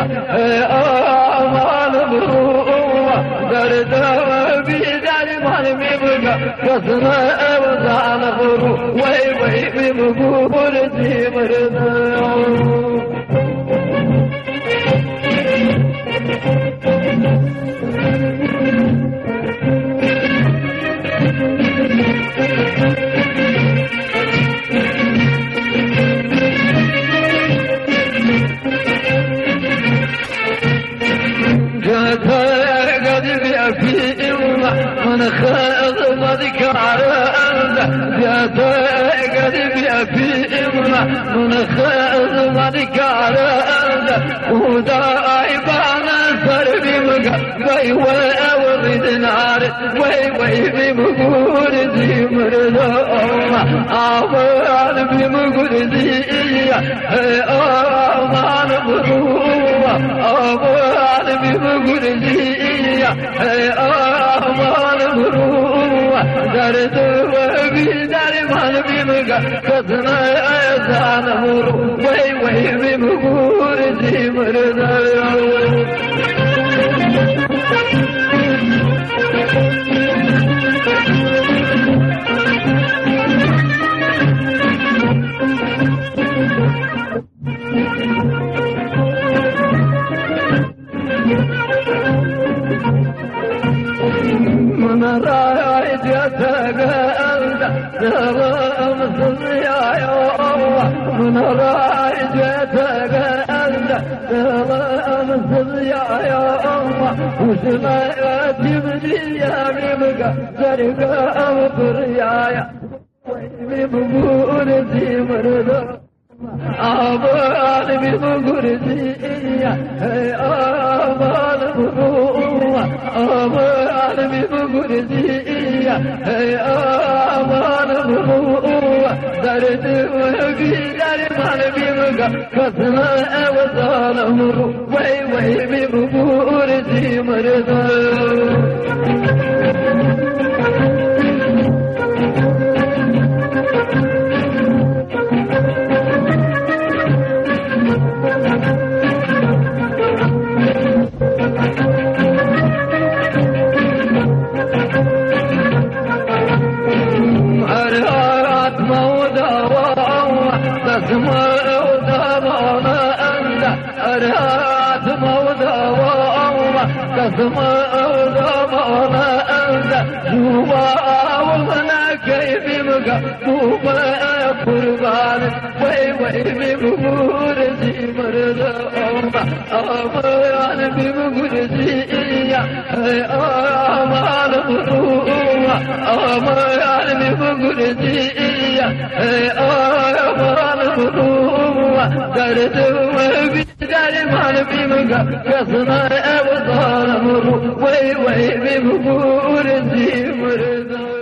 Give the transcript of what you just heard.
aman vurma derdime bir derman mi bıga kasına evzana vuru vay vay mi vur zimrda من خدمتك عرض جات قلبي في إمنا من خدمتك عرض وداعي بانا سربي مقا وي وأورد نار وي بمقور زي مرضوما آمان بمقور زي آمان بروما آمان بمقور زي aman vurma derdime bir derman bimga kadına ezan vur vay vay bim vur zimrda رايت يتقلد سلامسز يا الله من رايت يتقلد سلامسز يا الله وسمعت من يا مبقى زرقا أمطر يا مبقول زمردا آبان بمقر زيا آبان بروما آبان بمقر زيا آبان بروما درد وبيدار من بمقر كسنا أوزان مرو وي بمقر زمردا أرهات موضى وأوما كثما أوضى أنت جوا ومنا كيف مقا كوما قربان وي بمقور زمرد أوما أمان بمقور زيا أمان بروما أمان بمقور زيا أمان بروما درد درمان بمقا كسنا أوضان مرو وي بمقور زمرد